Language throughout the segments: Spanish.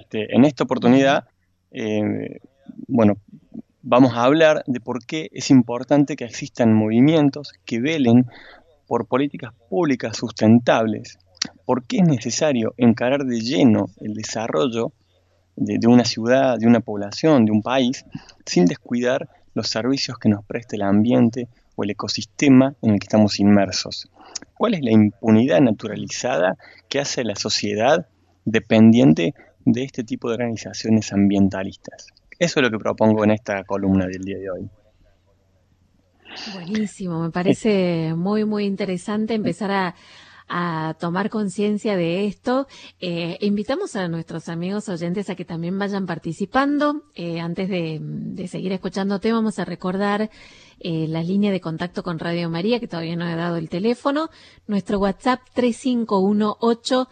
En esta oportunidad, bueno, vamos a hablar de por qué es importante que existan movimientos que velen por políticas públicas sustentables, por qué es necesario encarar de lleno el desarrollo de una ciudad, de una población, de un país, sin descuidar los servicios que nos presta el ambiente o el ecosistema en el que estamos inmersos. ¿Cuál es la impunidad naturalizada que hace a la sociedad dependiente de este tipo de organizaciones ambientalistas? Eso es lo que propongo en esta columna del día de hoy. Buenísimo, me parece muy, muy interesante empezar a tomar conciencia de esto. Invitamos a nuestros amigos oyentes a que también vayan participando. Antes de seguir escuchándote, vamos a recordar la línea de contacto con Radio María, que todavía no he dado el teléfono. Nuestro WhatsApp 3518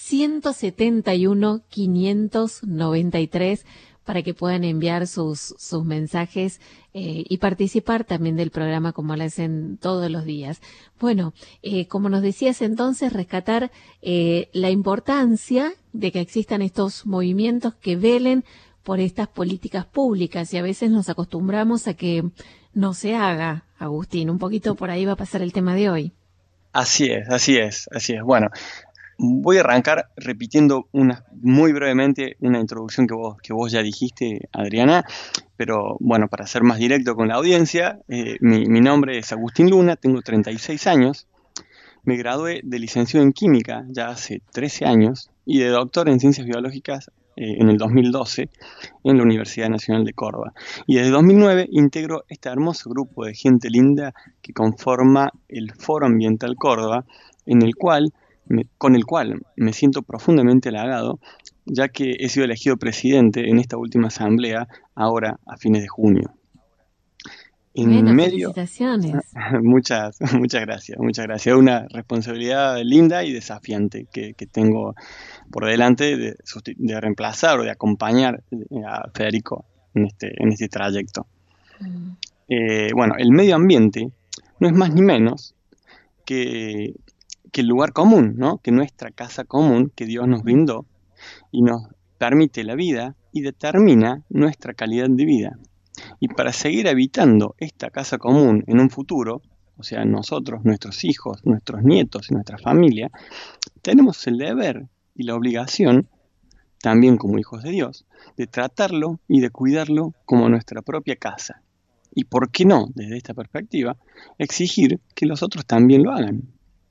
171 593 para que puedan enviar sus mensajes y participar también del programa como lo hacen todos los días. Bueno, como nos decías entonces, rescatar la importancia de que existan estos movimientos que velen por estas políticas públicas y a veces nos acostumbramos a que no se haga, Agustín. Un poquito por ahí va a pasar el tema de hoy. Así es, así es, así es. Bueno, voy a arrancar repitiendo muy brevemente una introducción que vos ya dijiste, Adriana, pero bueno, para ser más directo con la audiencia, mi nombre es Agustín Luna, tengo 36 años, me gradué de licenciado en Química ya hace 13 años y de doctor en Ciencias Biológicas en el 2012 en la Universidad Nacional de Córdoba. Y desde 2009 integro este hermoso grupo de gente linda que conforma el Foro Ambiental Córdoba, con el cual me siento profundamente halagado, ya que he sido elegido presidente en esta última asamblea, ahora a fines de junio. En Bueno, medio, felicitaciones. muchas gracias, muchas gracias. Una responsabilidad linda y desafiante que tengo por delante de reemplazar o de acompañar a Federico en este trayecto. Mm. Bueno, el medio ambiente no es más ni menos que el lugar común, ¿no? Que nuestra casa común que Dios nos brindó y nos permite la vida y determina nuestra calidad de vida. Y para seguir habitando esta casa común en un futuro, o sea, nosotros, nuestros hijos, nuestros nietos y nuestra familia, tenemos el deber y la obligación, también como hijos de Dios, de tratarlo y de cuidarlo como nuestra propia casa. Y por qué no, desde esta perspectiva, exigir que los otros también lo hagan.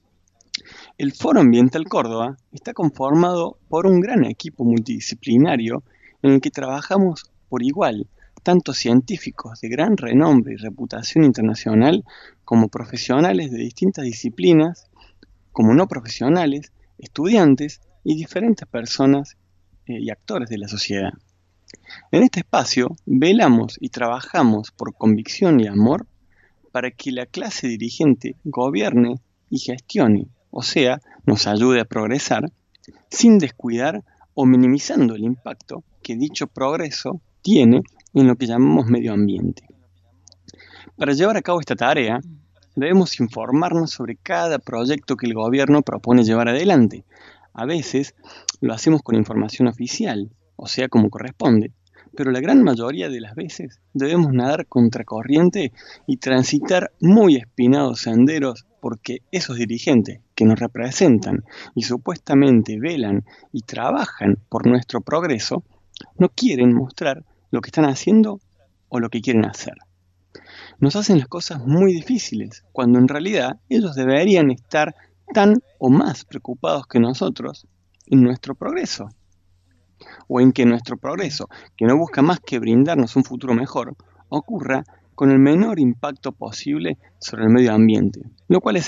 El Foro Ambiental Córdoba está conformado por un gran equipo multidisciplinario en el que trabajamos por igual, tanto científicos de gran renombre y reputación internacional como profesionales de distintas disciplinas, como no profesionales, estudiantes y diferentes personas y actores de la sociedad. En este espacio velamos y trabajamos por convicción y amor para que la clase dirigente gobierne y gestione, o sea, nos ayude a progresar, sin descuidar o minimizando el impacto que dicho progreso tiene en lo que llamamos medio ambiente. Para llevar a cabo esta tarea, debemos informarnos sobre cada proyecto que el gobierno propone llevar adelante. A veces lo hacemos con información oficial, o sea, como corresponde, pero la gran mayoría de las veces debemos nadar contracorriente y transitar muy espinados senderos porque esos dirigentes que nos representan y supuestamente velan y trabajan por nuestro progreso, no quieren mostrar lo que están haciendo o lo que quieren hacer. Nos hacen las cosas muy difíciles, cuando en realidad ellos deberían estar tan o más preocupados que nosotros en nuestro progreso, o en que nuestro progreso, que no busca más que brindarnos un futuro mejor, ocurra con el menor impacto posible sobre el medio ambiente, lo cual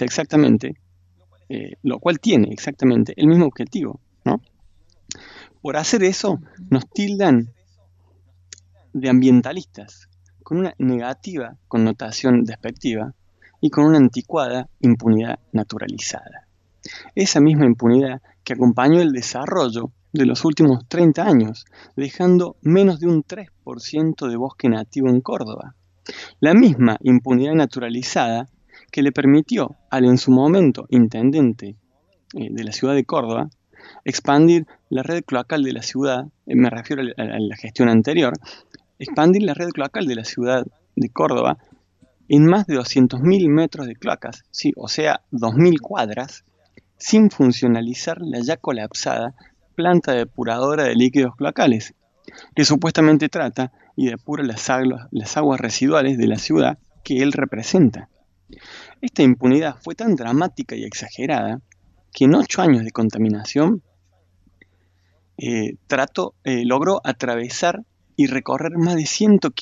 tiene exactamente el mismo objetivo, ¿no? Por hacer eso, nos tildan de ambientalistas, con una negativa connotación despectiva y con una anticuada impunidad naturalizada. Esa misma impunidad que acompañó el desarrollo de los últimos 30 años, dejando menos de un 3% de bosque nativo en Córdoba. La misma impunidad naturalizada que le permitió al en su momento intendente de la ciudad de Córdoba expandir la red cloacal de la ciudad, me refiero a la gestión anterior, expandir la red cloacal de la ciudad de Córdoba en más de 200.000 metros de cloacas, sí, o sea, 2.000 cuadras, sin funcionalizar la ya colapsada planta depuradora de líquidos cloacales, que supuestamente trata y depura las aguas residuales de la ciudad que él representa. Esta impunidad fue tan dramática y exagerada que en 8 años de contaminación logró atravesar y recorrer más de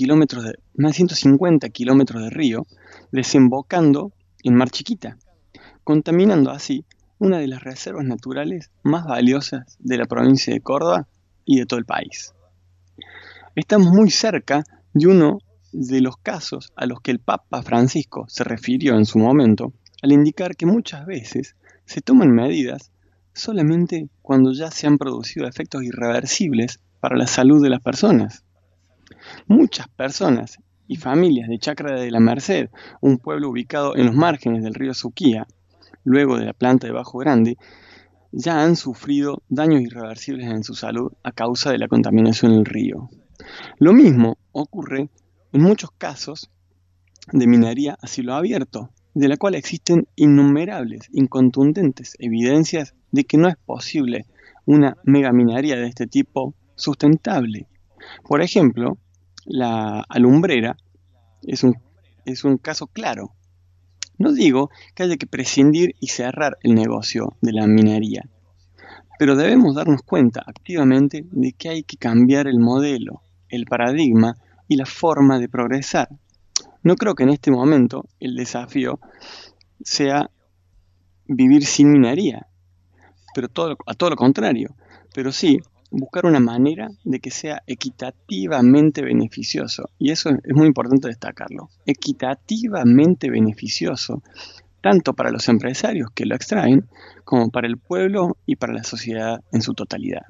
150 kilómetros de río, desembocando en Mar Chiquita, contaminando así una de las reservas naturales más valiosas de la provincia de Córdoba y de todo el país. Estamos muy cerca de uno de los casos a los que el Papa Francisco se refirió en su momento, al indicar que muchas veces se toman medidas solamente cuando ya se han producido efectos irreversibles para la salud de las personas. Muchas personas y familias de Chacra de la Merced, un pueblo ubicado en los márgenes del río Suquía, luego de la planta de Bajo Grande, ya han sufrido daños irreversibles en su salud a causa de la contaminación del río. Lo mismo ocurre en muchos casos de minería a cielo abierto, de la cual existen innumerables, incontundentes evidencias de que no es posible una megaminería de este tipo sustentable. Por ejemplo, la alumbrera es un caso claro. No digo que haya que prescindir y cerrar el negocio de la minería, pero debemos darnos cuenta activamente de que hay que cambiar el modelo, el paradigma y la forma de progresar. No creo que en este momento el desafío sea vivir sin minería, pero a todo lo contrario, pero sí buscar una manera de que sea equitativamente beneficioso. Y eso es muy importante destacarlo. Equitativamente beneficioso, tanto para los empresarios que lo extraen, como para el pueblo y para la sociedad en su totalidad.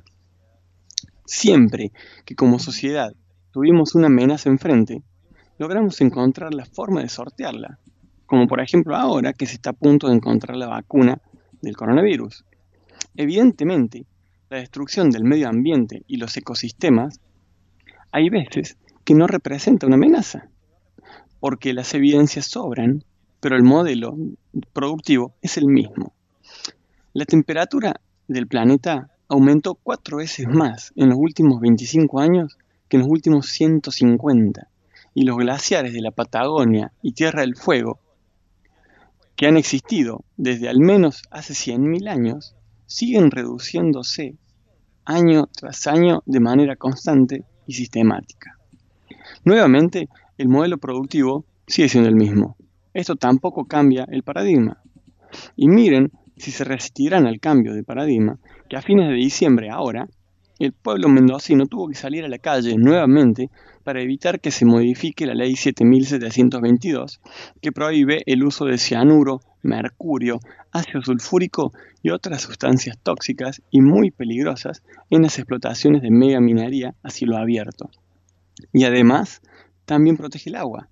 Siempre que como sociedad tuvimos una amenaza enfrente, logramos encontrar la forma de sortearla, como por ejemplo ahora que se está a punto de encontrar la vacuna del coronavirus. Evidentemente, la destrucción del medio ambiente y los ecosistemas hay veces que no representa una amenaza, porque las evidencias sobran, pero el modelo productivo es el mismo. La temperatura del planeta aumentó 4 veces más en los últimos 25 años que en los últimos 150, y los glaciares de la Patagonia y Tierra del Fuego, que han existido desde al menos hace 100.000 años, siguen reduciéndose año tras año de manera constante y sistemática. Nuevamente, el modelo productivo sigue siendo el mismo. Esto tampoco cambia el paradigma. Y miren si se resistirán al cambio de paradigma, que a fines de diciembre ahora, el pueblo mendocino tuvo que salir a la calle nuevamente para evitar que se modifique la ley 7722, que prohíbe el uso de cianuro, mercurio, ácido sulfúrico y otras sustancias tóxicas y muy peligrosas en las explotaciones de megaminería a cielo abierto. Y además, también protege el agua.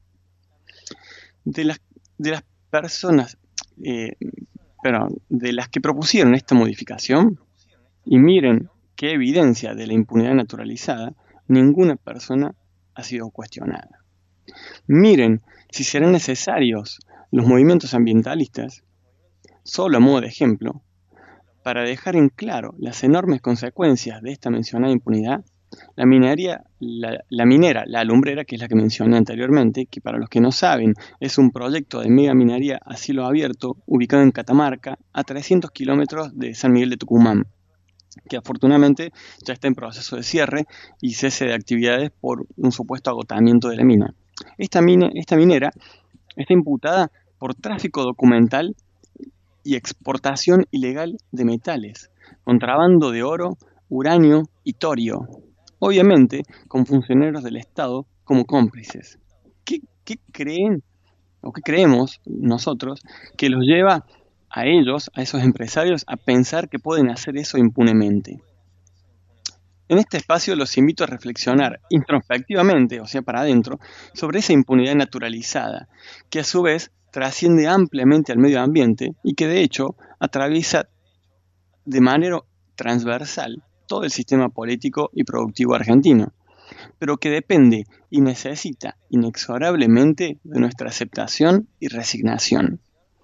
De las personas, de las que propusieron esta modificación, y miren qué evidencia de la impunidad naturalizada, ninguna persona ha sido cuestionada. Miren si serán necesarios los movimientos ambientalistas, solo a modo de ejemplo, para dejar en claro las enormes consecuencias de esta mencionada impunidad. La minera, la alumbrera, que es la que mencioné anteriormente, que para los que no saben es un proyecto de megaminería a cielo abierto ubicado en Catamarca, a 300 kilómetros de San Miguel de Tucumán, que afortunadamente ya está en proceso de cierre y cese de actividades por un supuesto agotamiento de la mina. Esta minera está imputada por tráfico documental y exportación ilegal de metales, contrabando de oro, uranio y torio, obviamente con funcionarios del Estado como cómplices. ¿Qué creen o qué creemos nosotros que los lleva a ellos, a esos empresarios, a pensar que pueden hacer eso impunemente? En este espacio los invito a reflexionar introspectivamente, o sea, para adentro, sobre esa impunidad naturalizada, que a su vez trasciende ampliamente al medio ambiente y que de hecho atraviesa de manera transversal todo el sistema político y productivo argentino, pero que depende y necesita inexorablemente de nuestra aceptación y resignación.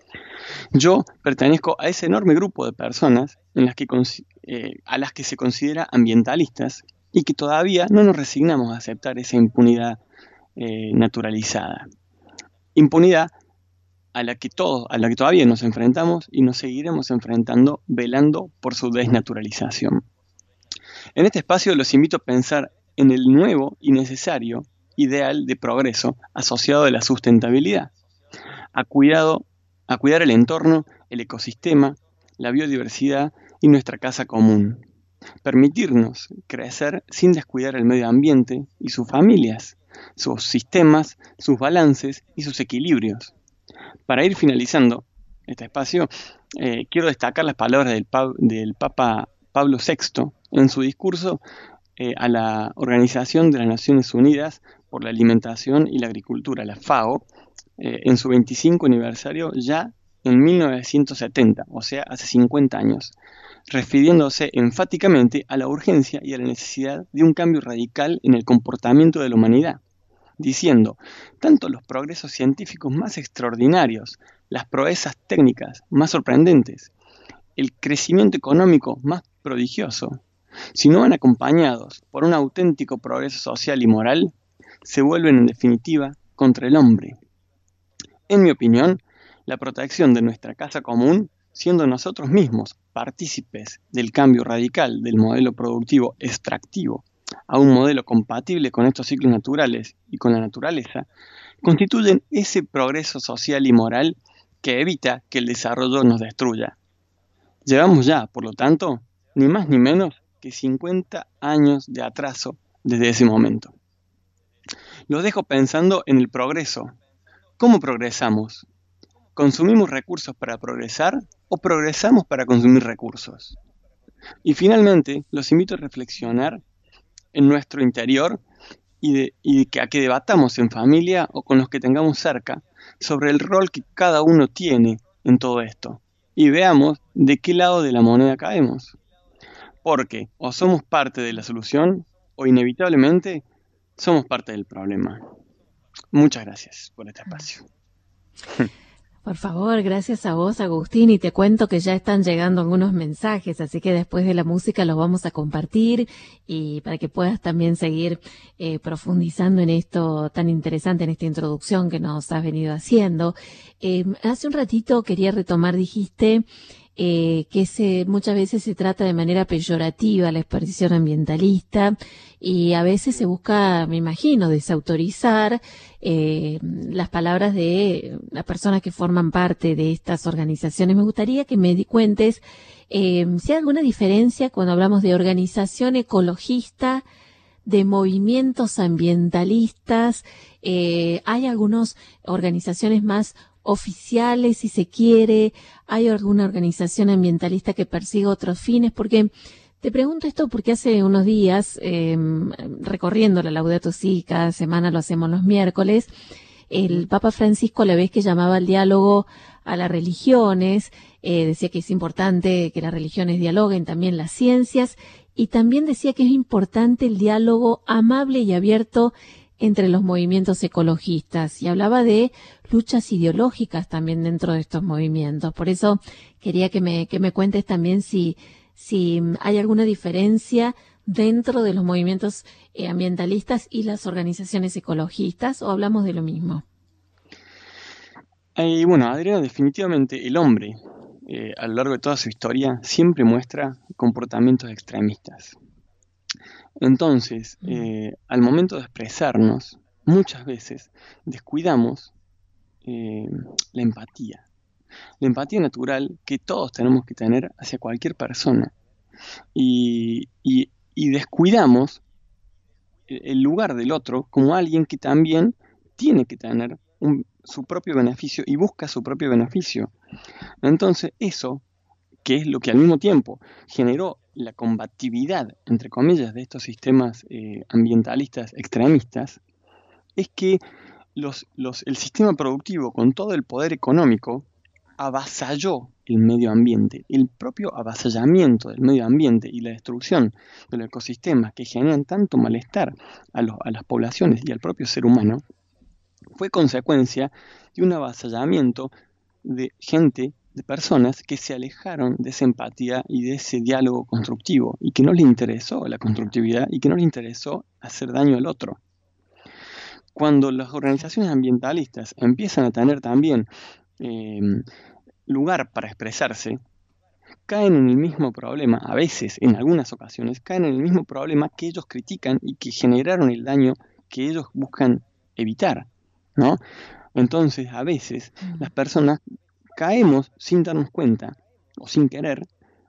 Yo pertenezco a ese enorme grupo de personas a las que se considera ambientalistas y que todavía no nos resignamos a aceptar esa impunidad naturalizada. Impunidad a la que todavía nos enfrentamos y nos seguiremos enfrentando velando por su desnaturalización. En este espacio los invito a pensar en el nuevo y necesario ideal de progreso asociado a la sustentabilidad, a cuidar el entorno, el ecosistema, la biodiversidad y nuestra casa común. Permitirnos crecer sin descuidar el medio ambiente y sus familias, sus sistemas, sus balances y sus equilibrios. Para ir finalizando este espacio, quiero destacar las palabras del Papa Pablo VI en su discurso a la Organización de las Naciones Unidas por la Alimentación y la Agricultura, la FAO, en su 25 aniversario ya en 1970, o sea, hace 50 años, refiriéndose enfáticamente a la urgencia y a la necesidad de un cambio radical en el comportamiento de la humanidad, diciendo, tanto los progresos científicos más extraordinarios, las proezas técnicas más sorprendentes, el crecimiento económico más prodigioso, si no van acompañados por un auténtico progreso social y moral, se vuelven en definitiva contra el hombre. En mi opinión, la protección de nuestra casa común, siendo nosotros mismos partícipes del cambio radical del modelo productivo extractivo a un modelo compatible con estos ciclos naturales y con la naturaleza, constituyen ese progreso social y moral que evita que el desarrollo nos destruya. Llevamos ya, por lo tanto, ni más ni menos que 50 años de atraso desde ese momento. Los dejo pensando en el progreso. ¿Cómo progresamos? ¿Consumimos recursos para progresar o progresamos para consumir recursos? Y finalmente, los invito a reflexionar en nuestro interior a que debatamos en familia o con los que tengamos cerca sobre el rol que cada uno tiene en todo esto y veamos de qué lado de la moneda caemos. Porque o somos parte de la solución o inevitablemente somos parte del problema. Muchas gracias por este espacio. Por favor, gracias a vos, Agustín, y te cuento que ya están llegando algunos mensajes, así que después de la música los vamos a compartir y para que puedas también seguir profundizando en esto tan interesante, en esta introducción que nos has venido haciendo. Hace un ratito quería retomar, dijiste, que muchas veces se trata de manera peyorativa la exposición ambientalista y a veces se busca, me imagino, desautorizar las palabras de las personas que forman parte de estas organizaciones. Me gustaría que me cuentes si hay alguna diferencia cuando hablamos de organización ecologista, de movimientos ambientalistas. Hay algunas organizaciones más oficiales, si se quiere, hay alguna organización ambientalista que persigue otros fines, porque te pregunto esto porque hace unos días, recorriendo la Laudato Si, cada semana lo hacemos los miércoles, el Papa Francisco, a la vez que llamaba al diálogo a las religiones, decía que es importante que las religiones dialoguen, también las ciencias, y también decía que es importante el diálogo amable y abierto entre los movimientos ecologistas y hablaba de luchas ideológicas también dentro de estos movimientos. Por eso quería que me cuentes también si hay alguna diferencia dentro de los movimientos ambientalistas y las organizaciones ecologistas, o hablamos de lo mismo. Bueno, Adriana, definitivamente el hombre a lo largo de toda su historia siempre muestra comportamientos extremistas. Entonces, al momento de expresarnos, muchas veces descuidamos la empatía natural que todos tenemos que tener hacia cualquier persona y descuidamos el lugar del otro como alguien que también tiene que tener su propio beneficio y busca su propio beneficio. Entonces, eso, que es lo que al mismo tiempo generó la combatividad, entre comillas, de estos sistemas ambientalistas extremistas, es que el sistema productivo, con todo el poder económico, avasalló el medio ambiente, el propio avasallamiento del medio ambiente y la destrucción de los ecosistemas que generan tanto malestar a las poblaciones y al propio ser humano, fue consecuencia de un avasallamiento de gente, de personas que se alejaron de esa empatía y de ese diálogo constructivo y que no les interesó la constructividad y que no les interesó hacer daño al otro. Cuando las organizaciones ambientalistas empiezan a tener también lugar para expresarse, caen en el mismo problema, a veces, en algunas ocasiones, caen en el mismo problema que ellos critican y que generaron el daño que ellos buscan evitar, ¿no? Entonces, a veces, las personas caemos sin darnos cuenta, o sin querer,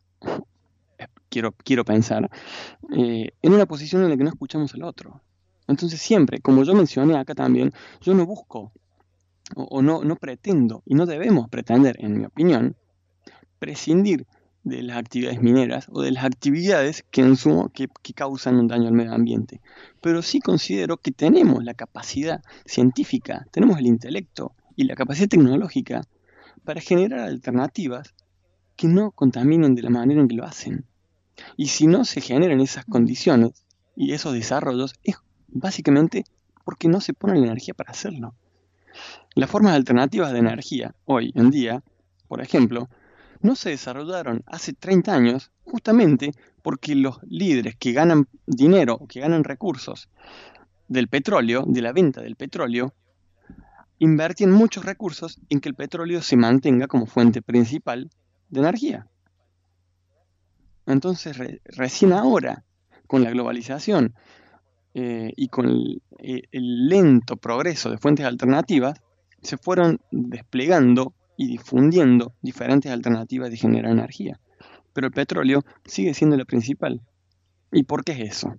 quiero pensar, en una posición en la que no escuchamos al otro. Entonces siempre, como yo mencioné acá también, yo no busco o no pretendo, y no debemos pretender, en mi opinión, prescindir de las actividades mineras o de las actividades que causan un daño al medio ambiente. Pero sí considero que tenemos la capacidad científica, tenemos el intelecto y la capacidad tecnológica para generar alternativas que no contaminen de la manera en que lo hacen. Y si no se generan esas condiciones y esos desarrollos, es básicamente porque no se pone la energía para hacerlo. Las formas alternativas de energía, hoy en día, por ejemplo, no se desarrollaron hace 30 años justamente porque los líderes que ganan dinero o que ganan recursos del petróleo, de la venta del petróleo, invertían muchos recursos en que el petróleo se mantenga como fuente principal de energía. Entonces, recién ahora, con la globalización y con el lento progreso de fuentes alternativas, se fueron desplegando y difundiendo diferentes alternativas de generar energía. Pero el petróleo sigue siendo la principal. ¿Y por qué es eso?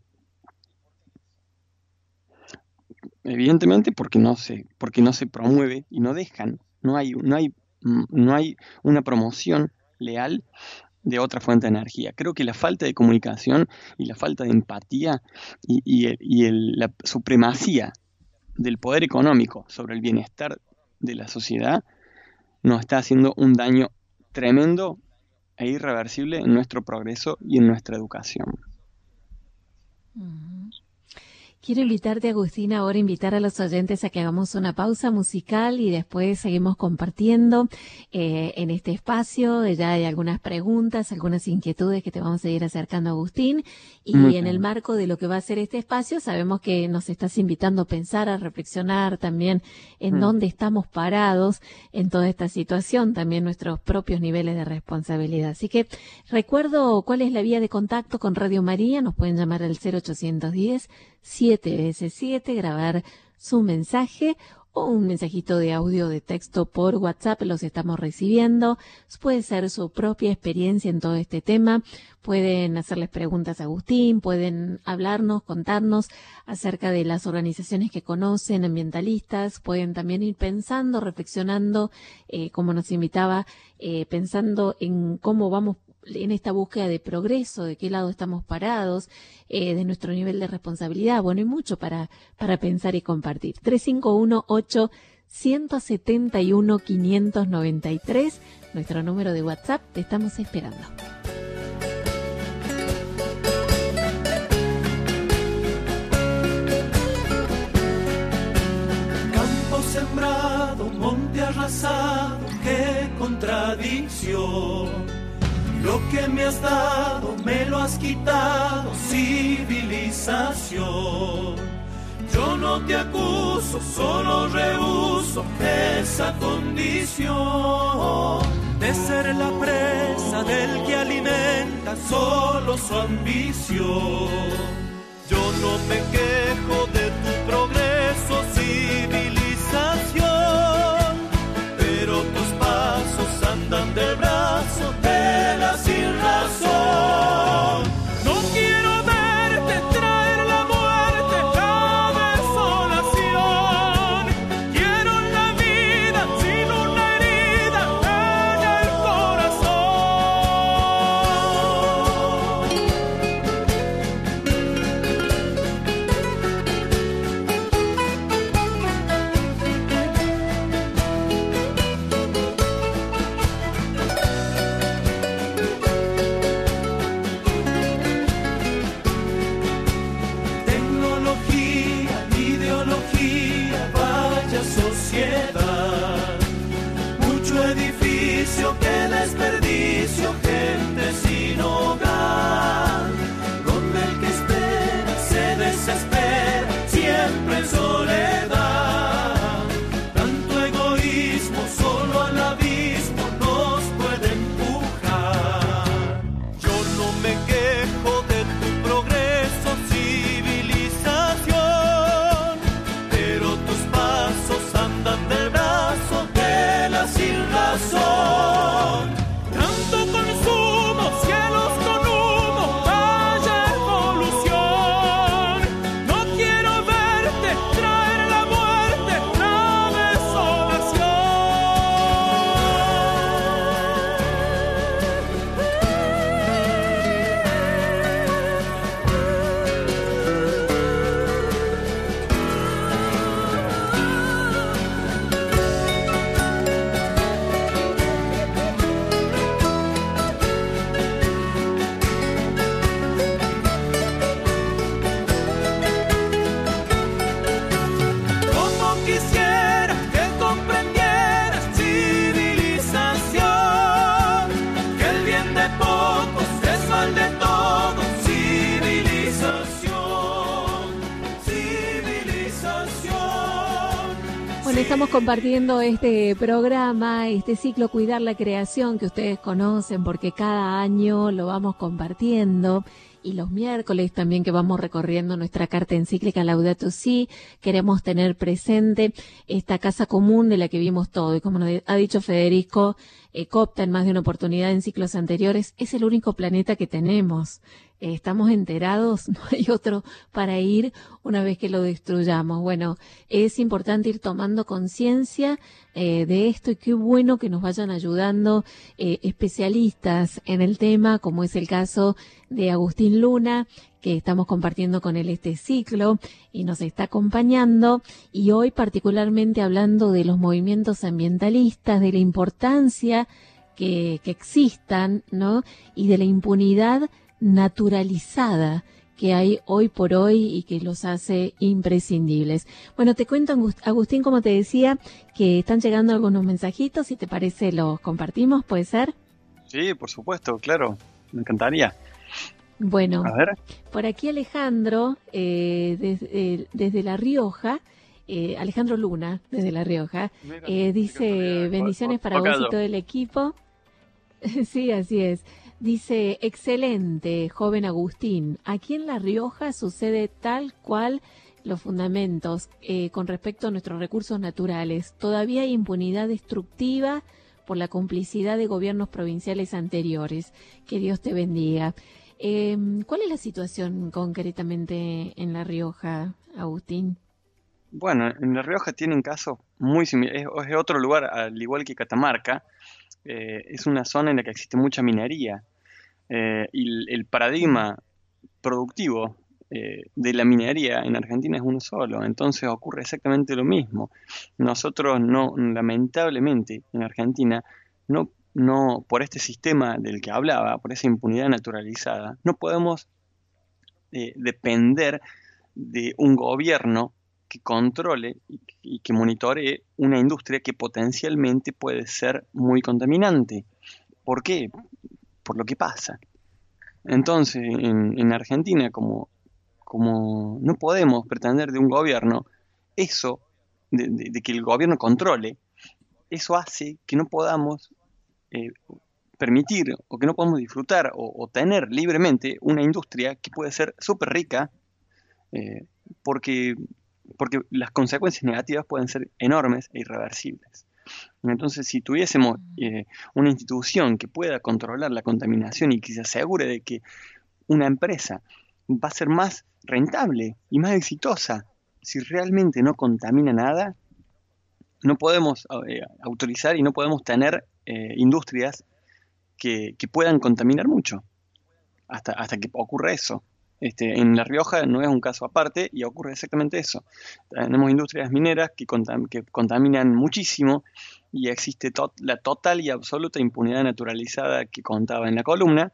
Evidentemente porque no se promueve y no dejan, no hay una promoción leal de otra fuente de energía. Creo que la falta de comunicación y la falta de empatía y la supremacía del poder económico sobre el bienestar de la sociedad nos está haciendo un daño tremendo e irreversible en nuestro progreso y en nuestra educación. Quiero invitarte, Agustín, ahora invitar a los oyentes a que hagamos una pausa musical y después seguimos compartiendo en este espacio. Ya hay algunas preguntas, algunas inquietudes que te vamos a ir acercando, Agustín. Y en el marco de lo que va a ser este espacio, sabemos que nos estás invitando a pensar, a reflexionar también en dónde estamos parados en toda esta situación, también nuestros propios niveles de responsabilidad. Así que recuerdo cuál es la vía de contacto con Radio María. Nos pueden llamar al 0810 7 veces 7, grabar su mensaje o un mensajito de audio de texto por WhatsApp, los estamos recibiendo. Puede ser su propia experiencia en todo este tema, pueden hacerles preguntas a Agustín, pueden hablarnos, contarnos acerca de las organizaciones que conocen, ambientalistas, pueden también ir pensando, reflexionando, como nos invitaba, pensando en cómo vamos en esta búsqueda de progreso, de qué lado estamos parados, de nuestro nivel de responsabilidad. Bueno, hay mucho para pensar y compartir. 351-871-593, nuestro número de WhatsApp, te estamos esperando. Campo sembrado, monte arrasado, qué contradicción. Lo que me has dado, me lo has quitado, civilización. Yo no te acuso, solo rehúso esa condición de ser la presa del que alimenta solo su ambición. Yo no me quejo de tu progreso, civilización, pero tus pasos andan del brazo de la sin razón. No quiero verte traer la muerte, la desolación. Quiero la vida sin una herida en el corazón. Bueno, estamos compartiendo este programa, este ciclo Cuidar la Creación que ustedes conocen porque cada año lo vamos compartiendo y los miércoles también que vamos recorriendo nuestra carta encíclica Laudato Si, queremos tener presente esta casa común de la que vimos todo y como nos ha dicho Federico Copta en más de una oportunidad en ciclos anteriores, es el único planeta que tenemos. Estamos enterados, no hay otro para ir una vez que lo destruyamos. Bueno, es importante ir tomando conciencia de esto y qué bueno que nos vayan ayudando especialistas en el tema, como es el caso de Agustín Luna, que estamos compartiendo con él este ciclo y nos está acompañando, y hoy particularmente hablando de los movimientos ambientalistas, de la importancia que existan, ¿no? Y de la impunidad naturalizada que hay hoy por hoy y que los hace imprescindibles. Bueno, te cuento, Agustín, como te decía, que están llegando algunos mensajitos, si te parece los compartimos, ¿puede ser? Sí, por supuesto, claro, me encantaría. Bueno, A ver. por aquí Alejandro, desde La Rioja, Alejandro Luna, desde La Rioja, dice, bendiciones para vos y todo el equipo. Sí, así es. Dice, excelente, joven Agustín. Aquí en La Rioja sucede tal cual los fundamentos con respecto a nuestros recursos naturales. Todavía hay impunidad destructiva por la complicidad de gobiernos provinciales anteriores. Que Dios te bendiga. ¿Cuál es la situación concretamente en La Rioja, Agustín? Bueno, en La Rioja tienen casos muy similares. Es otro lugar, al igual que Catamarca. Es una zona en la que existe mucha minería y el paradigma productivo de la minería en Argentina es uno solo, entonces ocurre exactamente lo mismo. Nosotros no, lamentablemente, en Argentina, por este sistema del que hablaba, por esa impunidad naturalizada, no podemos depender de un gobierno que controle y que monitoree una industria que potencialmente puede ser muy contaminante. ¿Por qué? Por lo que pasa. Entonces, en Argentina, como no podemos pretender de un gobierno eso, de que el gobierno controle, eso hace que no podamos eh, permitir o que no podamos disfrutar o tener libremente una industria que puede ser súper rica eh, porque, porque las consecuencias negativas pueden ser enormes e irreversibles. Entonces, si tuviésemos una institución que pueda controlar la contaminación y que se asegure de que una empresa va a ser más rentable y más exitosa si realmente no contamina nada, no podemos autorizar y no podemos tener industrias que puedan contaminar mucho hasta que ocurra eso. En La Rioja no es un caso aparte y ocurre exactamente eso. Tenemos industrias mineras que contaminan muchísimo y existe la total y absoluta impunidad naturalizada que contaba en la columna.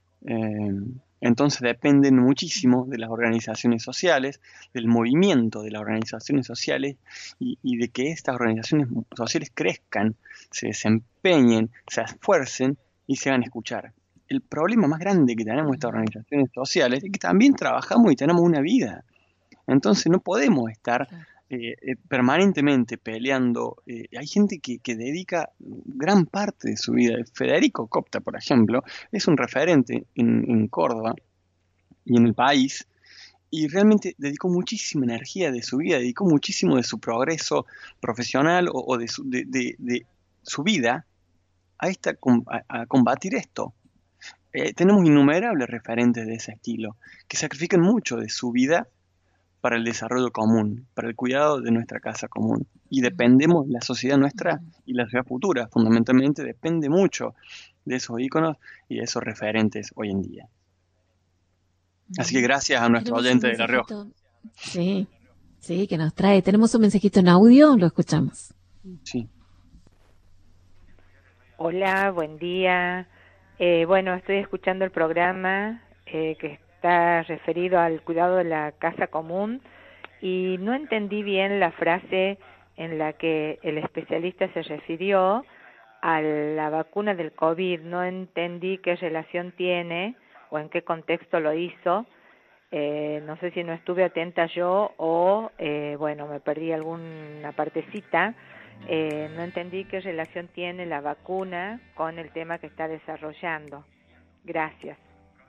Entonces dependen muchísimo de las organizaciones sociales, del movimiento de las organizaciones sociales y de que estas organizaciones sociales crezcan, se desempeñen, se esfuercen y se hagan escuchar. El problema más grande que tenemos estas organizaciones sociales es que también trabajamos y tenemos una vida. Entonces no podemos estar permanentemente peleando. Hay gente que dedica gran parte de su vida. Federico Copta, por ejemplo, es un referente en Córdoba y en el país, y realmente dedicó muchísima energía de su vida, dedicó muchísimo de su progreso profesional o de su vida a combatir esto. Tenemos innumerables referentes de ese estilo, que sacrifican mucho de su vida para el desarrollo común, para el cuidado de nuestra casa común. Y dependemos, la sociedad nuestra y la sociedad futura, fundamentalmente, depende mucho de esos íconos y de esos referentes hoy en día. Así que gracias a nuestro oyente de La Rioja. Sí, sí, que nos trae. Tenemos un mensajito en audio, lo escuchamos. Sí. Hola, buen día. Bueno, estoy escuchando el programa que está referido al cuidado de la casa común y no entendí bien la frase en la que el especialista se refirió a la vacuna del COVID. No entendí qué relación tiene o en qué contexto lo hizo No sé si no estuve atenta yo o, bueno, me perdí alguna partecita. No entendí qué relación tiene la vacuna con el tema que está desarrollando. Gracias.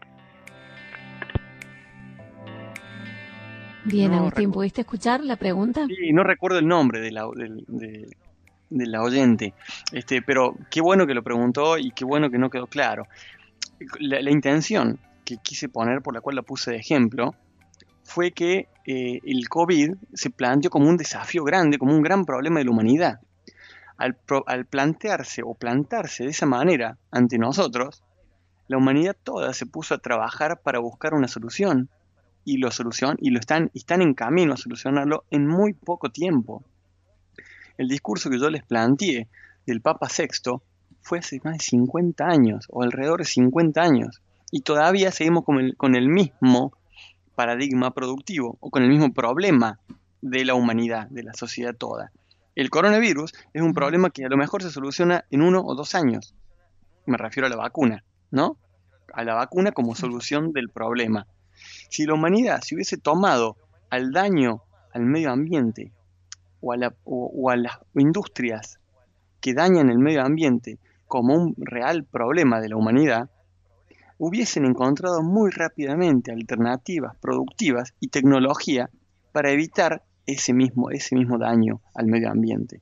Bien, No Agustín, recu- ¿pudiste escuchar la pregunta? sí, no recuerdo el nombre de la oyente, pero qué bueno que lo preguntó y qué bueno que no quedó claro. La intención que quise poner, por la cual la puse de ejemplo, fue que el COVID se planteó como un desafío grande, como un gran problema de la humanidad. Al plantearse o plantarse de esa manera ante nosotros, la humanidad toda se puso a trabajar para buscar una solución y están en camino a solucionarlo en muy poco tiempo. El discurso que yo les planteé del Papa Sexto fue hace más de 50 años o alrededor de 50 años y todavía seguimos con el mismo paradigma productivo o con el mismo problema de la humanidad, de la sociedad toda. El coronavirus es un problema que a lo mejor se soluciona en 1 o 2 años. Me refiero a la vacuna, ¿no? A la vacuna como Claro. solución del problema. Si la humanidad se hubiese tomado al daño al medio ambiente o a las industrias que dañan el medio ambiente como un real problema de la humanidad, hubiesen encontrado muy rápidamente alternativas productivas y tecnología para evitar ese mismo daño al medio ambiente.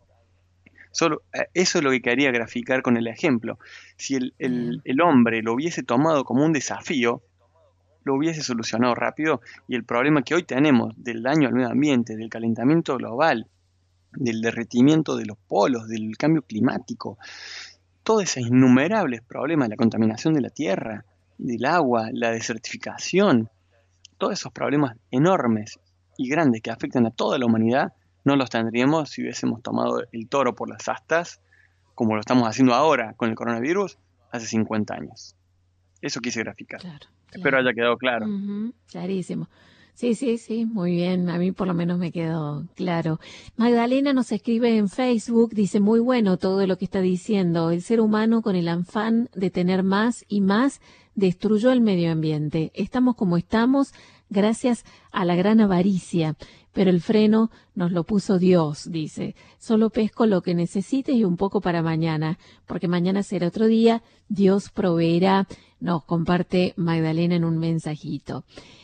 Eso es lo que quería graficar con el ejemplo. Si Bien. el hombre lo hubiese tomado como un desafío, lo hubiese solucionado rápido y el problema que hoy tenemos del daño al medio ambiente, del calentamiento global, del derretimiento de los polos, del cambio climático, todos esos innumerables problemas, la contaminación de la tierra, del agua, la desertificación, todos esos problemas enormes y grandes que afectan a toda la humanidad, no los tendríamos si hubiésemos tomado el toro por las astas, como lo estamos haciendo ahora con el coronavirus, hace 50 años. Eso quise graficar. Claro, Espero claro. haya quedado claro. Clarísimo. Sí, sí, sí, muy bien. A mí por lo menos me quedó claro. Magdalena nos escribe en Facebook, dice, muy bueno todo lo que está diciendo. El ser humano con el afán de tener más y más destruyó el medio ambiente. Estamos como estamos gracias a la gran avaricia, pero el freno nos lo puso Dios, dice. Solo pesco lo que necesite y un poco para mañana, porque mañana será otro día. Dios proveerá. Nos comparte Magdalena en un mensajito.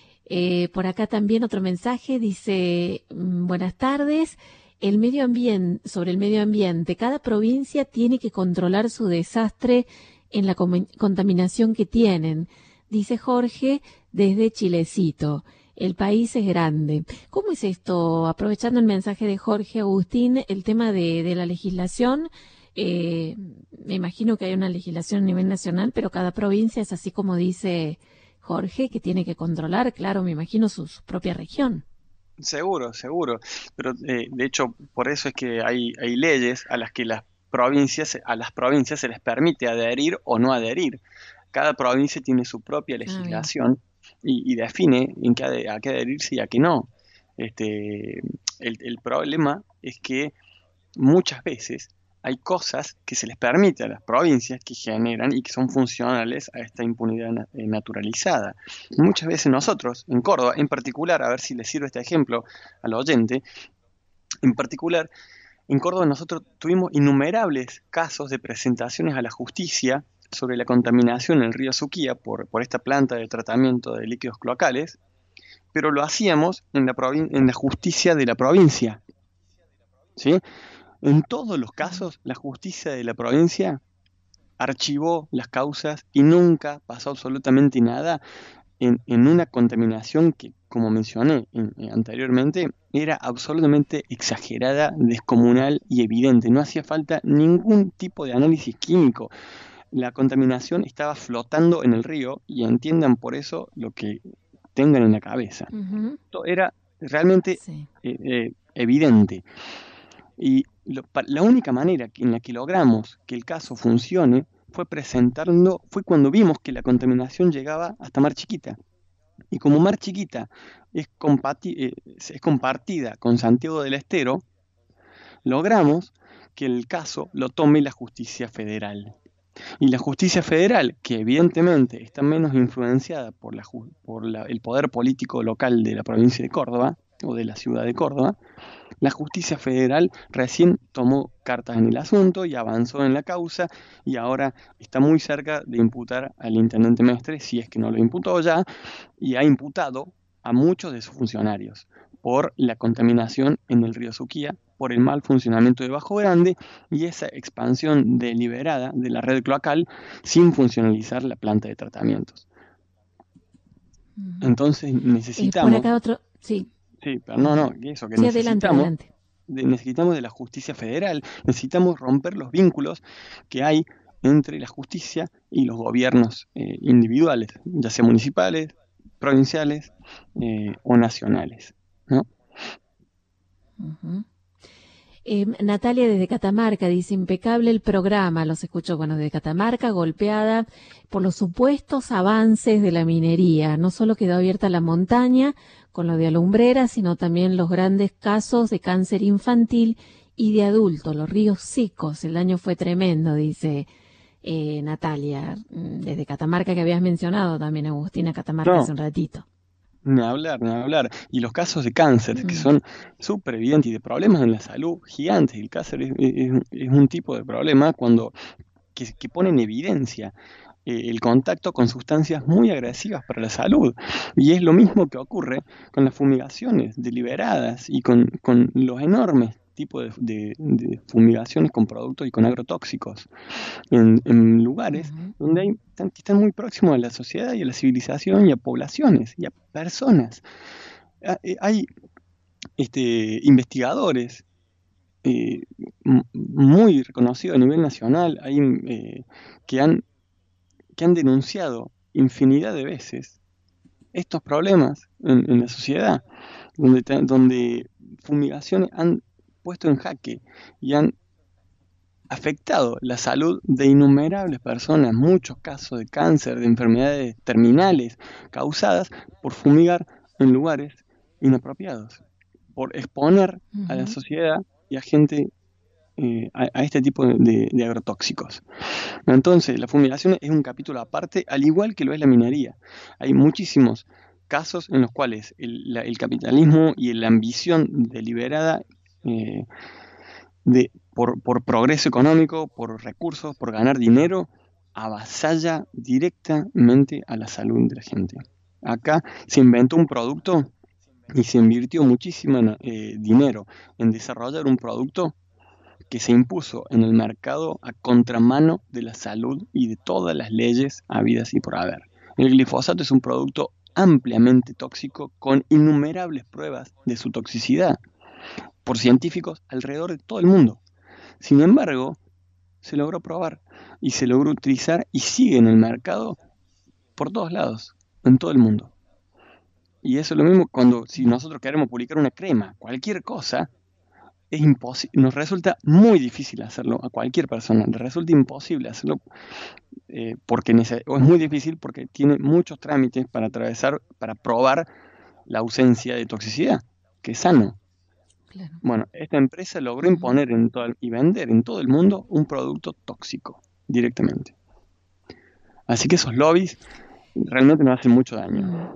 Por acá también otro mensaje dice, buenas tardes, sobre el medio ambiente, cada provincia tiene que controlar su desastre en la contaminación que tienen, dice Jorge desde Chilecito. El país es grande. ¿Cómo es esto? Aprovechando el mensaje de Jorge Agustín, el tema de la legislación, me imagino que hay una legislación a nivel nacional, pero cada provincia es así como dice Jorge, que tiene que controlar, claro, me imagino su propia región. Seguro, seguro. Pero de hecho, por eso es que hay leyes a las que a las provincias se les permite adherir o no adherir. Cada provincia tiene su propia Ah, bien. legislación y define a qué adherirse y a qué no. Este, el problema es que muchas veces hay cosas que se les permite a las provincias que generan y que son funcionales a esta impunidad naturalizada. Muchas veces nosotros, en Córdoba, en particular, a ver si les sirve este ejemplo al oyente, en particular, en Córdoba nosotros tuvimos innumerables casos de presentaciones a la justicia sobre la contaminación en el río Suquía por esta planta de tratamiento de líquidos cloacales, pero lo hacíamos en la justicia de la provincia, ¿sí? En todos los casos, la justicia de la provincia archivó las causas y nunca pasó absolutamente nada en una contaminación que, como mencioné anteriormente, era absolutamente exagerada, descomunal y evidente. No hacía falta ningún tipo de análisis químico. La contaminación estaba flotando en el río y entiendan por eso lo que tengan en la cabeza. Ujú. Esto era realmente Sí. evidente. Y la única manera en la que logramos que el caso funcione fue cuando vimos que la contaminación llegaba hasta Mar Chiquita. Y como Mar Chiquita es compartida con Santiago del Estero, logramos que el caso lo tome la justicia federal. Y la justicia federal, que evidentemente está menos influenciada por el poder político local de la provincia de Córdoba o de la ciudad de Córdoba, la justicia federal recién tomó cartas en el asunto y avanzó en la causa y ahora está muy cerca de imputar al intendente Mestre, si es que no lo imputó ya, y ha imputado a muchos de sus funcionarios por la contaminación en el río Suquía, por el mal funcionamiento de Bajo Grande y esa expansión deliberada de la red cloacal sin funcionalizar la planta de tratamientos. Entonces necesitamos... por acá otro, sí. Sí, pero no, eso que sí, necesitamos, adelante. necesitamos de la justicia federal, necesitamos romper los vínculos que hay entre la justicia y los gobiernos individuales, ya sea municipales, provinciales o nacionales, ¿no? Uh-huh. Natalia desde Catamarca dice, impecable el programa, los escucho, bueno, desde Catamarca, golpeada por los supuestos avances de la minería. No solo quedó abierta la montaña con lo de Alumbrera, sino también los grandes casos de cáncer infantil y de adultos, los ríos secos. El daño fue tremendo, dice Natalia, desde Catamarca, que habías mencionado también, Agustina Catamarca, hace un ratito. Ni hablar. Y los casos de cáncer, que son súper evidentes, y de problemas en la salud gigantes. El cáncer es un tipo de problema que pone en evidencia el contacto con sustancias muy agresivas para la salud. Y es lo mismo que ocurre con las fumigaciones deliberadas y con los enormes tipos de fumigaciones con productos y con agrotóxicos en lugares donde que están muy próximos a la sociedad y a la civilización y a poblaciones y a personas. Hay investigadores muy reconocidos a nivel nacional que han denunciado infinidad de veces estos problemas en la sociedad, donde fumigaciones han puesto en jaque y han afectado la salud de innumerables personas, muchos casos de cáncer, de enfermedades terminales causadas por fumigar en lugares inapropiados, por exponer a la sociedad y a gente a este tipo de agrotóxicos. Entonces, la fumigación es un capítulo aparte, al igual que lo es la minería. Hay muchísimos casos en los cuales el capitalismo y la ambición deliberada por progreso económico, por recursos, por ganar dinero, avasalla directamente a la salud de la gente. Acá se inventó un producto y se invirtió muchísimo dinero en desarrollar un producto que se impuso en el mercado a contramano de la salud y de todas las leyes habidas y por haber. El glifosato es un producto ampliamente tóxico con innumerables pruebas de su toxicidad por científicos alrededor de todo el mundo. Sin embargo, se logró probar y se logró utilizar y sigue en el mercado por todos lados, en todo el mundo. Y eso es lo mismo si nosotros queremos publicar una crema, cualquier cosa, es imposible, nos resulta muy difícil hacerlo a cualquier persona, le resulta imposible hacerlo o es muy difícil porque tiene muchos trámites para atravesar, para probar la ausencia de toxicidad, que es sano. Claro. Bueno, esta empresa logró imponer y vender en todo el mundo un producto tóxico directamente. Así que esos lobbies realmente nos hacen mucho daño.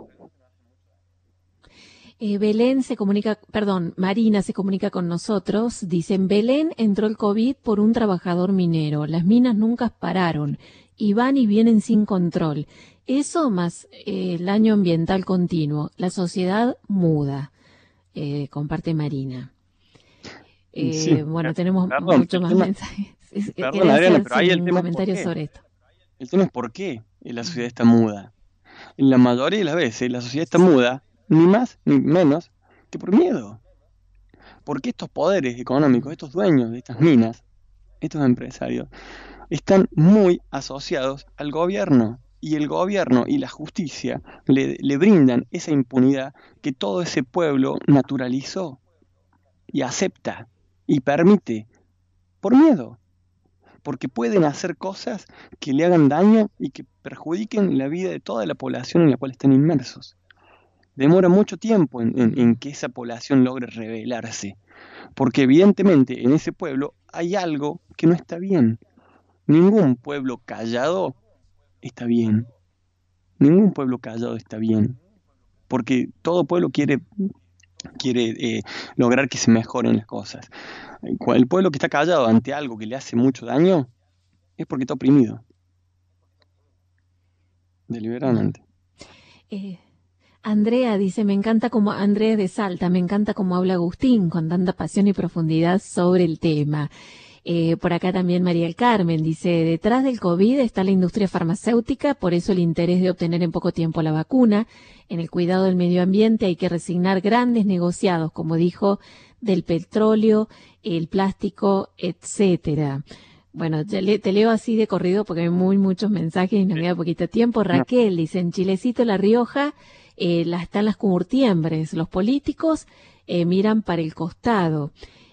Marina se comunica con nosotros. Dice, en Belén entró el COVID por un trabajador minero. Las minas nunca pararon y van y vienen sin control. Eso más el daño ambiental continuo. La sociedad muda. Comparte Marina. Sí, bueno, tenemos muchos más mensajes. Perdón, Adriana, pero ahí el tema comentario sobre esto. El tema es por qué la sociedad está muda. En la mayoría de las veces la sociedad está muda, ni más ni menos que por miedo. Porque estos poderes económicos, estos dueños de estas minas, estos empresarios, están muy asociados al gobierno. Y el gobierno y la justicia le brindan esa impunidad que todo ese pueblo naturalizó y acepta y permite por miedo. Porque pueden hacer cosas que le hagan daño y que perjudiquen la vida de toda la población en la cual están inmersos. Demora mucho tiempo en que esa población logre rebelarse. Porque evidentemente en ese pueblo hay algo que no está bien. Ningún pueblo callado está bien. Ningún pueblo callado está bien. Porque todo pueblo quiere lograr que se mejoren las cosas. El pueblo que está callado ante algo que le hace mucho daño es porque está oprimido, deliberadamente. Andrea dice, Andrea de Salta, me encanta cómo habla Agustín con tanta pasión y profundidad sobre el tema. Por acá también María del Carmen dice, detrás del COVID está la industria farmacéutica, por eso el interés de obtener en poco tiempo la vacuna. En el cuidado del medio ambiente hay que resignar grandes negociados, como dijo, del petróleo, el plástico, etcétera. Bueno, te leo así de corrido porque hay muchos mensajes y nos queda poquito tiempo. Raquel dice, en Chilecito, La Rioja, están las curtiembres. Los políticos miran para el costado.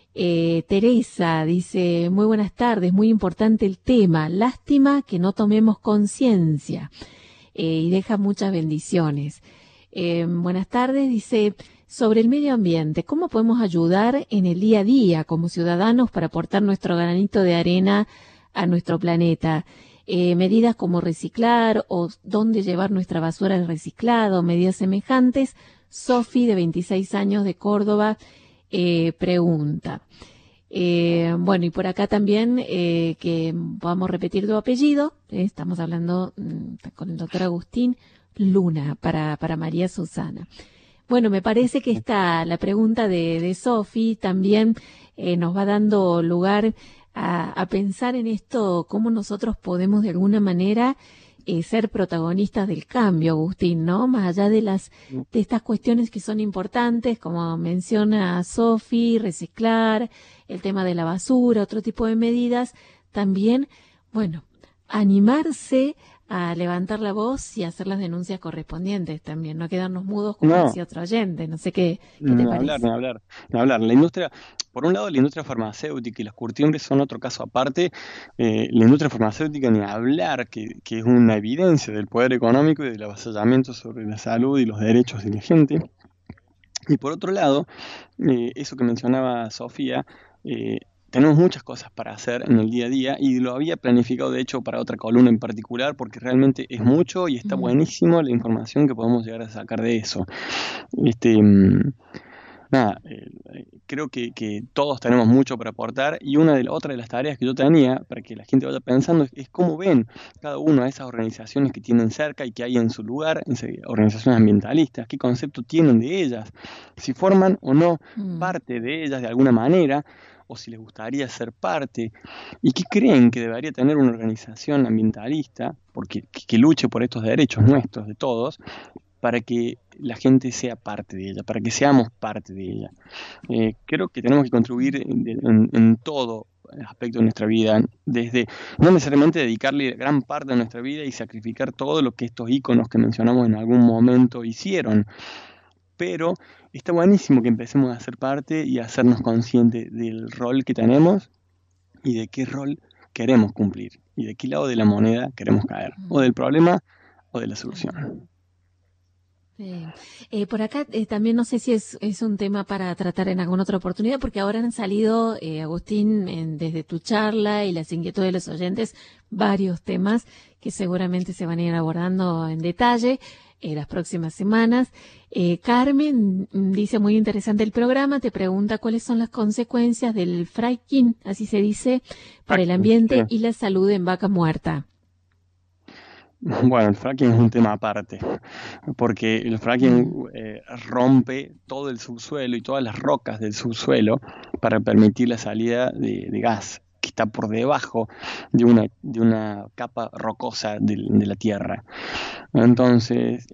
Teresa dice, muy buenas tardes, muy importante el tema. Lástima que no tomemos conciencia. Y deja muchas bendiciones. Buenas tardes, dice, sobre el medio ambiente, ¿cómo podemos ayudar en el día a día como ciudadanos para aportar nuestro granito de arena a nuestro planeta? Medidas como reciclar o dónde llevar nuestra basura al reciclado, medidas semejantes. Sofi, de 26 años, de Córdoba, pregunta. Bueno, y por acá también que podamos repetir tu apellido. Estamos hablando con el doctor Agustín Luna para María Susana. Bueno, me parece que la pregunta de Sofi también nos va dando lugar a pensar en esto, cómo nosotros podemos de alguna manera ser protagonistas del cambio, Agustín, ¿no? Más allá de estas cuestiones que son importantes, como menciona Sofi, reciclar, el tema de la basura, otro tipo de medidas, también, bueno, animarse a levantar la voz y hacer las denuncias correspondientes también, no quedarnos mudos como decía otro oyente, no sé qué te parece. Ni hablar. La industria, por un lado, la industria farmacéutica y las curtiembres son otro caso aparte. La industria farmacéutica, ni hablar, que es una evidencia del poder económico y del avasallamiento sobre la salud y los derechos de la gente. Y por otro lado, eso que mencionaba Sofía, tenemos muchas cosas para hacer en el día a día y lo había planificado de hecho para otra columna en particular porque realmente es mucho y está buenísimo la información que podemos llegar a sacar de eso. Creo que todos tenemos mucho para aportar y otra de las tareas que yo tenía para que la gente vaya pensando es cómo ven cada una de esas organizaciones que tienen cerca y que hay en su lugar, organizaciones ambientalistas, qué concepto tienen de ellas, si forman o no parte de ellas de alguna manera, o si les gustaría ser parte, y qué creen que debería tener una organización ambientalista, porque que luche por estos derechos nuestros, de todos, para que la gente sea parte de ella, para que seamos parte de ella. Creo que tenemos que contribuir en todo aspecto de nuestra vida, desde no necesariamente dedicarle gran parte de nuestra vida y sacrificar todo lo que estos íconos que mencionamos en algún momento hicieron, pero está buenísimo que empecemos a ser parte y a hacernos conscientes del rol que tenemos y de qué rol queremos cumplir y de qué lado de la moneda queremos caer, o del problema o de la solución. Por acá también no sé si es un tema para tratar en alguna otra oportunidad, porque ahora han salido, Agustín, desde tu charla y las inquietudes de los oyentes, varios temas que seguramente se van a ir abordando en detalle las próximas semanas. Carmen dice, muy interesante el programa, te pregunta cuáles son las consecuencias del fracking, así se dice, para el ambiente y la salud en Vaca Muerta. Bueno, el fracking es un tema aparte, porque el fracking rompe todo el subsuelo y todas las rocas del subsuelo para permitir la salida de gas que está por debajo de una capa rocosa de la tierra. Entonces,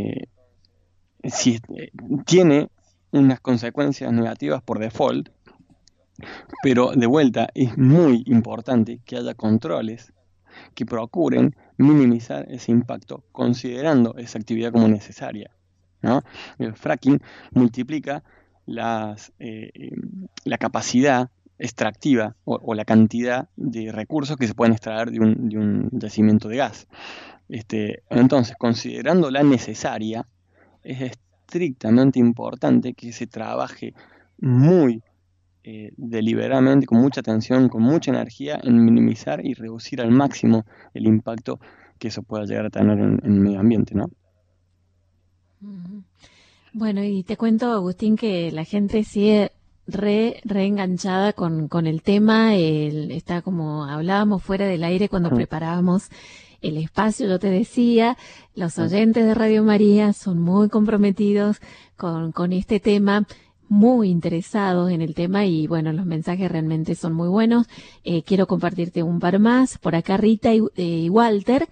tiene unas consecuencias negativas por default, pero de vuelta es muy importante que haya controles que procuren minimizar ese impacto considerando esa actividad como necesaria, ¿no? El fracking multiplica la capacidad extractiva o la cantidad de recursos que se pueden extraer de un yacimiento de gas. Entonces, considerando la necesaria, es estrictamente importante que se trabaje muy deliberadamente, con mucha atención, con mucha energía, en minimizar y reducir al máximo el impacto que eso pueda llegar a tener en el medio ambiente, ¿no? Ujú. Bueno, y te cuento, Agustín, que la gente sigue reenganchada con el tema. Está como hablábamos fuera del aire cuando preparábamos el espacio. Yo te decía, los oyentes de Radio María son muy comprometidos con este tema, muy interesados en el tema y bueno, los mensajes realmente son muy buenos. Quiero compartirte un par más. Por acá Rita y Walter.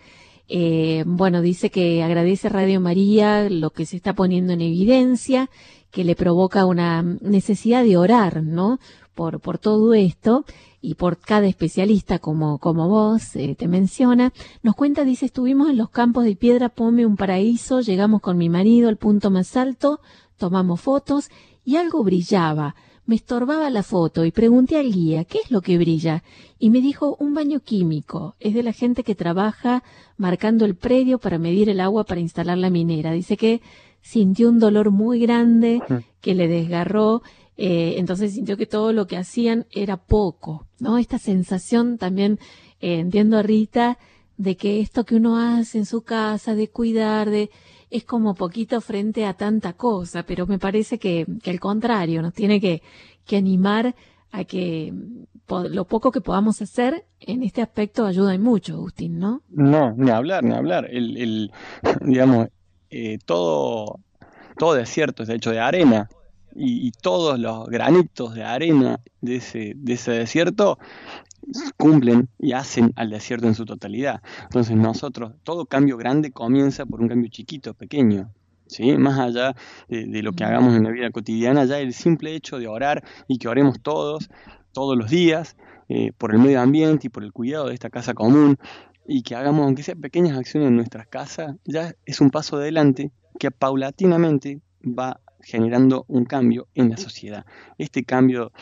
Bueno, dice que agradece a Radio María lo que se está poniendo en evidencia, que le provoca una necesidad de orar, ¿no? Por todo esto y por cada especialista como vos te menciona. Nos cuenta, dice, estuvimos en los campos de Piedra Pome, un paraíso, llegamos con mi marido al punto más alto, tomamos fotos y algo brillaba. Me estorbaba la foto y pregunté al guía, ¿qué es lo que brilla? Y me dijo, un baño químico. Es de la gente que trabaja marcando el predio para medir el agua para instalar la minera. Dice que sintió un dolor muy grande, que le desgarró, entonces sintió que todo lo que hacían era poco, ¿no? Esta sensación también, entiendo a Rita, de que esto que uno hace en su casa, de cuidar, es como poquito frente a tanta cosa, pero me parece que al contrario, nos tiene que animar a que lo poco que podamos hacer en este aspecto ayuda y mucho, Agustín, ¿no? No, ni hablar, ni hablar. Digamos, todo desierto está hecho de arena y todos los granitos de arena de ese desierto cumplen y hacen al desierto en su totalidad. Entonces nosotros, todo cambio grande comienza por un cambio chiquito, pequeño, ¿sí? Más allá de lo que hagamos en la vida cotidiana, ya el simple hecho de orar y que oremos todos los días, por el medio ambiente y por el cuidado de esta casa común, y que hagamos, aunque sea pequeñas acciones en nuestras casas, ya es un paso adelante que paulatinamente va generando un cambio en la sociedad. Este cambio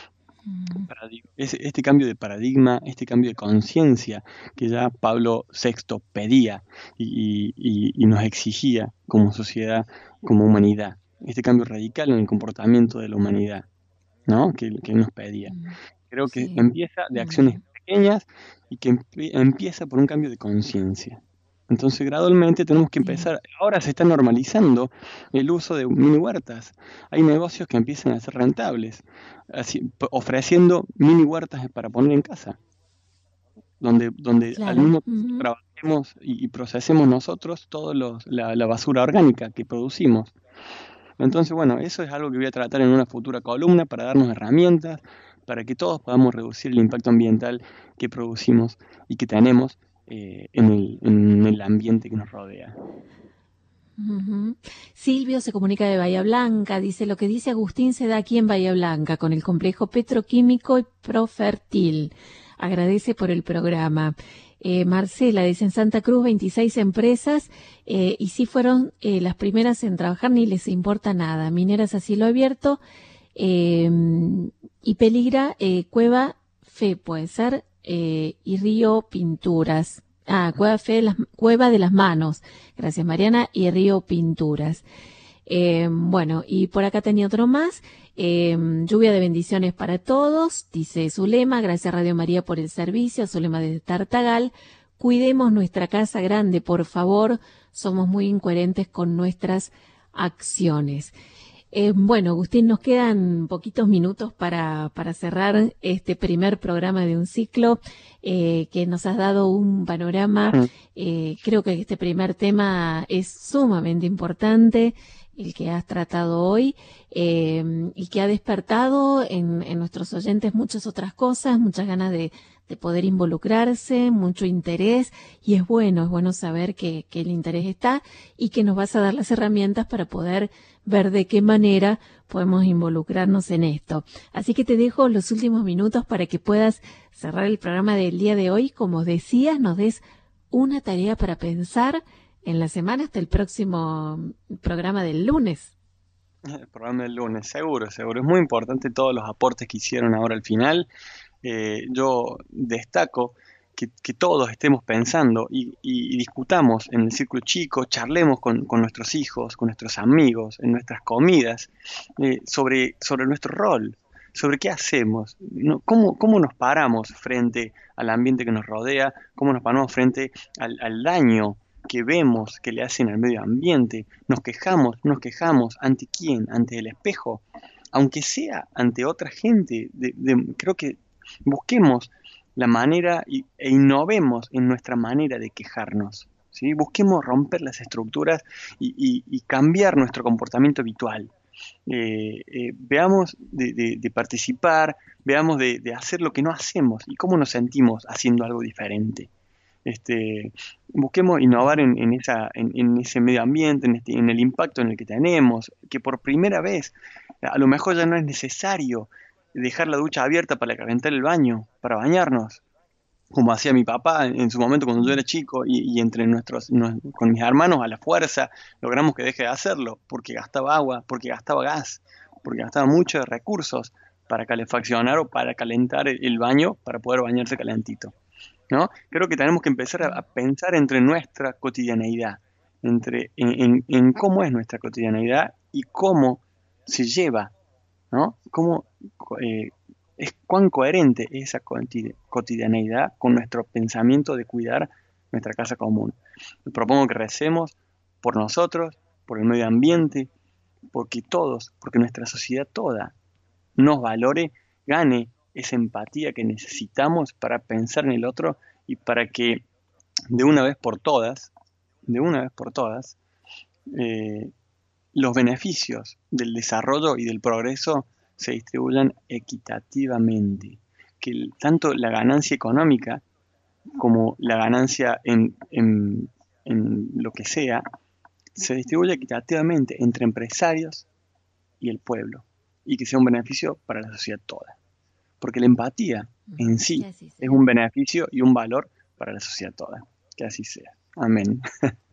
este cambio de paradigma, este cambio de conciencia que ya Pablo VI pedía y nos exigía como sociedad, como humanidad, este cambio radical en el comportamiento de la humanidad, ¿no? Que nos pedía. Creo que Sí. empieza de acciones pequeñas y que empieza por un cambio de conciencia. Entonces gradualmente tenemos que empezar, ahora se está normalizando el uso de mini huertas. Hay negocios que empiezan a ser rentables, ofreciendo mini huertas para poner en casa, donde Claro. al mismo tiempo trabajemos y procesemos nosotros toda la basura orgánica que producimos. Entonces, bueno, eso es algo que voy a tratar en una futura columna para darnos herramientas para que todos podamos reducir el impacto ambiental que producimos y que tenemos en el ambiente que nos rodea. Ujú. Silvio se comunica de Bahía Blanca, dice, lo que dice Agustín se da aquí en Bahía Blanca, con el complejo petroquímico y Profertil. Agradece por el programa. Marcela dice, en Santa Cruz 26 empresas y sí fueron las primeras en trabajar, ni les importa nada. Mineras a cielo abierto y peligra Cueva Fe, puede ser, y Río Pinturas. Cueva de las Manos. Gracias, Mariana. Y Río Pinturas. Bueno, y por acá tenía otro más. Lluvia de bendiciones para todos, dice Zulema. Gracias, Radio María, por el servicio. Zulema de Tartagal. Cuidemos nuestra casa grande, por favor. Somos muy incoherentes con nuestras acciones. Bueno, Agustín, nos quedan poquitos minutos para cerrar este primer programa de un ciclo que nos has dado un panorama. Creo que este primer tema es sumamente importante, el que has tratado hoy, y que ha despertado en nuestros oyentes muchas otras cosas, muchas ganas de poder involucrarse, mucho interés, y es bueno saber que el interés está y que nos vas a dar las herramientas para poder ver de qué manera podemos involucrarnos en esto. Así que te dejo los últimos minutos para que puedas cerrar el programa del día de hoy. Como decías, nos des una tarea para pensar en la semana hasta el próximo programa del lunes. El programa del lunes, seguro. Es muy importante todos los aportes que hicieron ahora al final. Yo destaco que todos estemos pensando y discutamos en el círculo chico, charlemos con nuestros hijos, con nuestros amigos, en nuestras comidas, sobre nuestro rol. sobre qué hacemos, ¿no? ¿Cómo nos paramos frente al ambiente que nos rodea? ¿Cómo nos paramos frente al daño que vemos que le hacen al medio ambiente? Nos quejamos, ¿ante quién? ¿Ante el espejo? Aunque sea ante otra gente, creo que busquemos la manera e innovemos en nuestra manera de quejarnos. ¿Sí? Busquemos romper las estructuras y cambiar nuestro comportamiento habitual. Veamos de participar, veamos de hacer lo que no hacemos y cómo nos sentimos haciendo algo diferente. Busquemos innovar en ese medio ambiente, en el impacto en el que tenemos, que por primera vez a lo mejor ya no es necesario dejar la ducha abierta para calentar el baño, para bañarnos, como hacía mi papá en su momento cuando yo era chico, y entre con mis hermanos a la fuerza logramos que deje de hacerlo, porque gastaba agua, porque gastaba gas, porque gastaba muchos recursos para calefaccionar o para calentar el baño para poder bañarse calentito, ¿no? Creo que tenemos que empezar a pensar entre nuestra cotidianeidad, en cómo es nuestra cotidianeidad y cómo se lleva, ¿no? Eh, cuán coherente es esa cotidianeidad con nuestro pensamiento de cuidar nuestra casa común. Les propongo que recemos por nosotros, por el medio ambiente, porque nuestra sociedad toda nos valore, gane esa empatía que necesitamos para pensar en el otro y para que de una vez por todas, eh, los beneficios del desarrollo y del progreso se distribuyan equitativamente, que tanto la ganancia económica como la ganancia en lo que sea, se distribuya equitativamente entre empresarios y el pueblo, y que sea un beneficio para la sociedad toda. Porque la empatía en sí es un beneficio y un valor para la sociedad toda. Que así sea. Amén.